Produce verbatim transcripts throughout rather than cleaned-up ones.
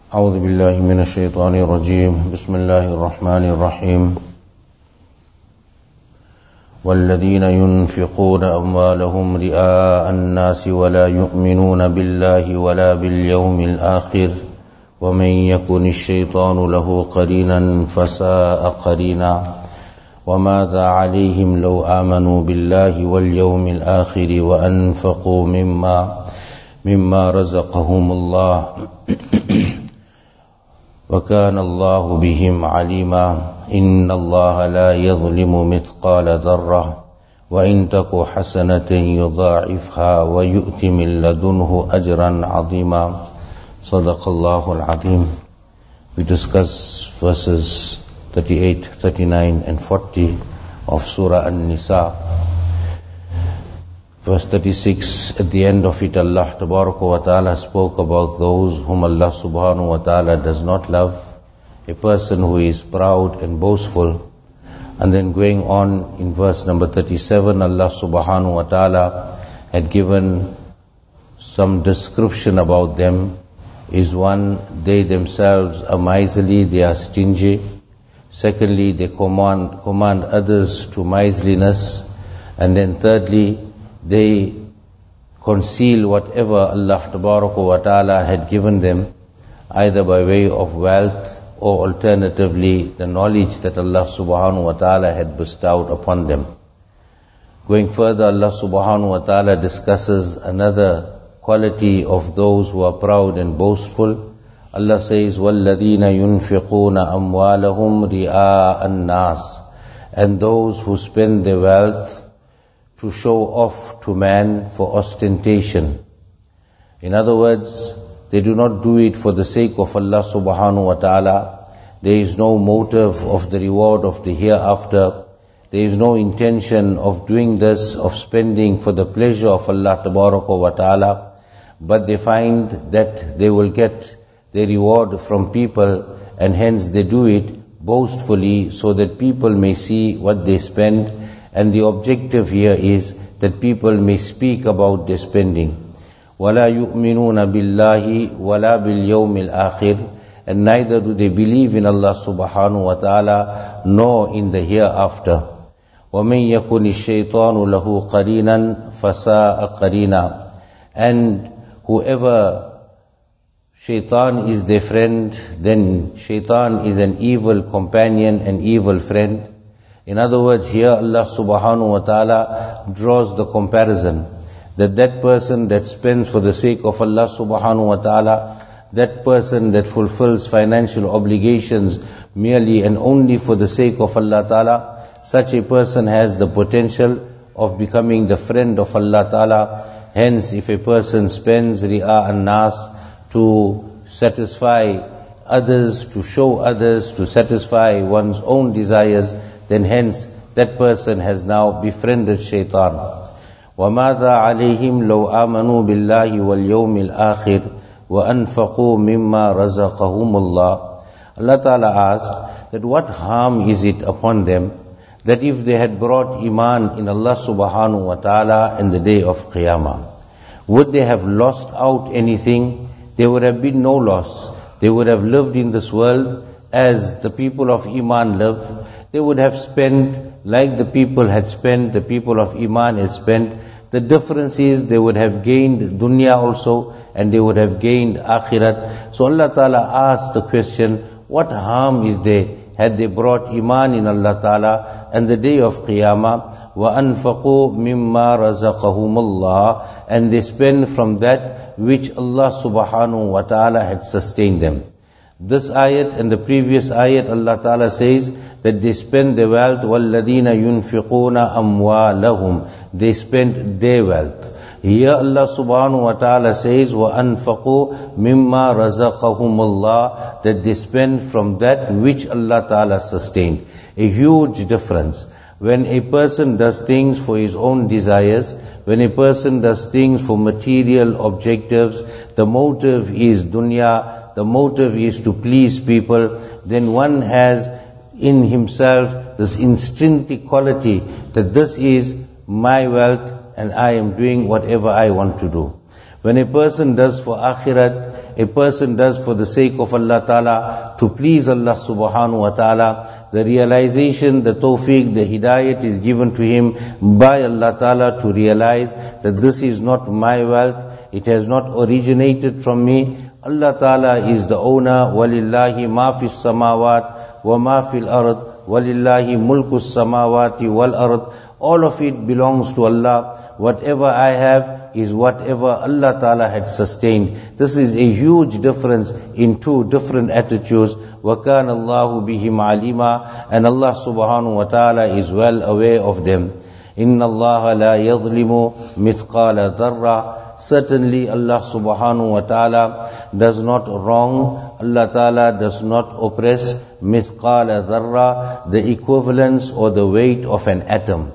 أعوذ بالله من الشيطان الرجيم بسم الله الرحمن الرحيم والذين ينفقون أموالهم رئاء الناس ولا يؤمنون بالله ولا باليوم الآخر ومن يكن الشيطان له قرينا فساء قرينا وماذا عليهم لو آمنوا بالله واليوم الآخر وأنفقوا مما مما رزقهم الله وكان الله بهم عليما إن الله لا يظلم مثقال ذرة وإن تك حسنة يضاعفها ويؤت من لدنه أجرا عظيما صدق الله العظيم. We discuss verses thirty-eight, thirty-nine and forty of Surah An-Nisa. Verse thirty-six, at the end of it, Allah Tabaraka wa Ta'ala spoke about those whom Allah Subhanahu wa Ta'ala does not love, a person who is proud and boastful. And then going on in verse number thirty-seven, Allah Subhanahu wa Ta'ala had given some description about them. Is one, they themselves are miserly, they are stingy. Secondly, they command, command others to miserliness. And then thirdly, they conceal whatever Allah Tabaraka wa Ta'ala had given them, either by way of wealth or alternatively the knowledge that Allah Subhanahu wa Ta'ala had bestowed upon them. Going further, Allah Subhanahu wa Ta'ala discusses another quality of those who are proud and boastful. Allah says, وَالَّذِينَ يُنْفِقُونَ أَمْوَالَهُمْ رِئَاءَ النَّاسِ, and those who spend their wealth to show off to man for ostentation. In other words, they do not do it for the sake of Allah Subhanahu wa Ta'ala. There is no motive of the reward of the hereafter. There is no intention of doing this, of spending for the pleasure of Allah Tabaraka wa Ta'ala. But they find that they will get their reward from people, and hence they do it boastfully so that people may see what they spend. And the objective here is that people may speak about their spending. وَلَا يُؤْمِنُونَ بِاللَّهِ وَلَا بِالْيَوْمِ الْآخِرِ, and neither do they believe in Allah Subhanahu wa Ta'ala nor in the hereafter. وَمَنْ يَكُنِ الشَّيْطَانُ لَهُ قَرِينًا فَسَاءَ قَرِينًا, and whoever Shaitan is their friend, then Shaitan is an evil companion, an evil friend. In other words, here Allah Subhanahu wa Ta'ala draws the comparison that that person that spends for the sake of Allah Subhanahu wa Ta'ala, that person that fulfills financial obligations merely and only for the sake of Allah Ta'ala, such a person has the potential of becoming the friend of Allah Ta'ala. Hence, if a person spends ri'a an-nas to satisfy others, to show others, to satisfy one's own desires, then hence that person has now befriended Shaitan. وَمَاذَا عَلَيْهِمْ لَوْ آمَنُوا بِاللَّهِ وَالْيَوْمِ الْآخِرِ وَأَنْفَقُوا مِمَّا رَزَقَهُمُ اللَّهِ. Allah Ta'ala asked that what harm is it upon them that if they had brought iman in Allah Subhanahu wa Ta'ala in the day of Qiyamah, would they have lost out anything? There would have been no loss. They would have lived in this world as the people of Iman live. They would have spent like the people had spent, the people of Iman had spent. The difference is they would have gained dunya also, and they would have gained akhirat. So Allah Ta'ala asked the question, what harm is there had they brought Iman in Allah Ta'ala and the day of Qiyamah? وَأَنْفَقُوا مِمَّا رَزَقَهُمُ اللَّهِ, and they spend from that which Allah Subhanahu wa Ta'ala had sustained them. This ayat and the previous ayat, Allah Ta'ala says that they spend their wealth. وَالَّذِينَ يُنْفِقُونَ أَمْوَالَهُمْ, they spend their wealth. Here Allah Subhanahu wa Ta'ala says وَأَنْفَقُوا مِمَّا رَزَقَهُمُ اللَّهِ, that they spend from that which Allah Ta'ala sustained. A huge difference. When a person does things for his own desires, when a person does things for material objectives, the motive is dunya, the motive is to please people, then one has in himself this intrinsic quality that this is my wealth and I am doing whatever I want to do. When a person does for akhirat, a person does for the sake of Allah Ta'ala, to please Allah Subhanahu wa Ta'ala, the realization, the tawfiq, the hidayat is given to him by Allah Ta'ala to realize that this is not my wealth, it has not originated from me. Allah Ta'ala is the owner. وَلِلَّهِ مَا فِي السَّمَاوَاتِ وَمَا فِي الْأَرْضِ وَلِلَّهِ مُلْكُ السَّمَاوَاتِ وَالْأَرْضِ. All of it belongs to Allah. Whatever I have is whatever Allah Ta'ala had sustained. This is a huge difference in two different attitudes. وَكَانَ اللَّهُ بِهِمْ عَلِيمًا. And Allah Subhanahu wa Ta'ala is well aware of them. إِنَّ اللَّهَ لَا يَظْلِمُ مِثْقَالَ ذَرَّةٍ. Certainly Allah Subhanahu wa Ta'ala does not wrong, Allah Ta'ala does not oppress mithqala dharra, the equivalence or the weight of an atom.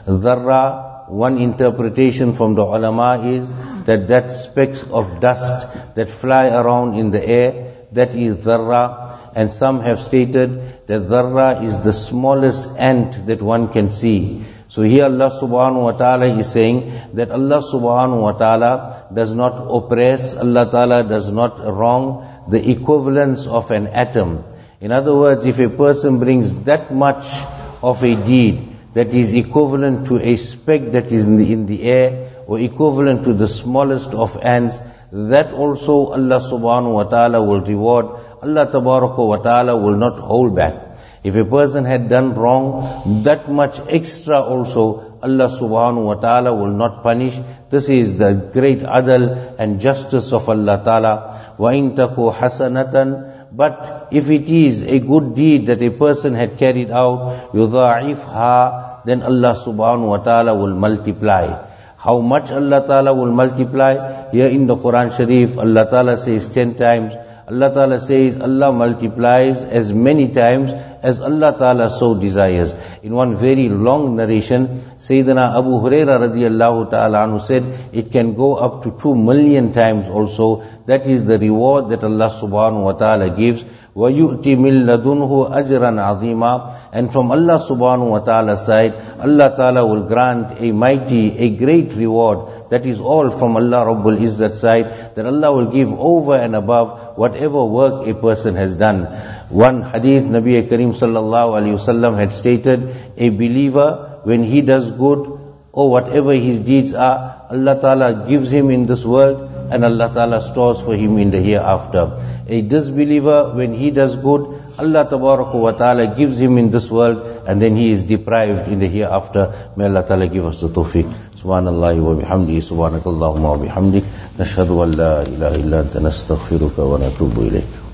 Dharra, one interpretation from the ulama is that that specks of dust that fly around in the air, that is dharra. And some have stated that dharra is the smallest ant that one can see. So here Allah Subhanahu wa Ta'ala is saying that Allah Subhanahu wa Ta'ala does not oppress, Allah Ta'ala does not wrong the equivalence of an atom. In other words, if a person brings that much of a deed that is equivalent to a speck that is in the, in the air, or equivalent to the smallest of ants, that also Allah Subhanahu wa Ta'ala will reward. Allah Tabaraka wa Ta'ala will not hold back. If a person had done wrong, that much extra also Allah Subhanahu wa Ta'ala will not punish. This is the great adl and justice of Allah Ta'ala. وَإِن تَكُوا حَسَنَةً. But if it is a good deed that a person had carried out, يُضَاعِفْهَا, then Allah Subhanahu wa Ta'ala will multiply. How much Allah Ta'ala will multiply? Here in the Quran Sharif, Allah Ta'ala says ten times. Allah Ta'ala says Allah multiplies as many times as Allah Ta'ala so desires. In one very long narration, Sayyidina Abu Huraira radiyallahu ta'ala anhu said, it can go up to two million times also. That is the reward that Allah Subhanahu wa Ta'ala gives. وَيُؤْتِ مِن لَدُنْهُ أَجْرًا عَظِيمًا. And from Allah Subhanahu wa Ta'ala's side, Allah Ta'ala will grant a mighty, a great reward. That is all from Allah Rabbul Izzat side, that Allah will give over and above whatever work a person has done. One hadith, Nabi Kareem sallallahu alayhi wasallam had stated, a believer, when he does good, or whatever his deeds are, Allah Ta'ala gives him in this world, and Allah Ta'ala stores for him in the hereafter. A disbeliever, when he does good, Allah Tabaraka wa Ta'ala gives him in this world, and then he is deprived in the hereafter. May Allah Ta'ala give us the tawfiq. Subhanallah wa bihamdihi, subhanakallahumma wa bihamdik, nashhadu an la ilaha illa anta nastaghfiruka wa natubu ilayk.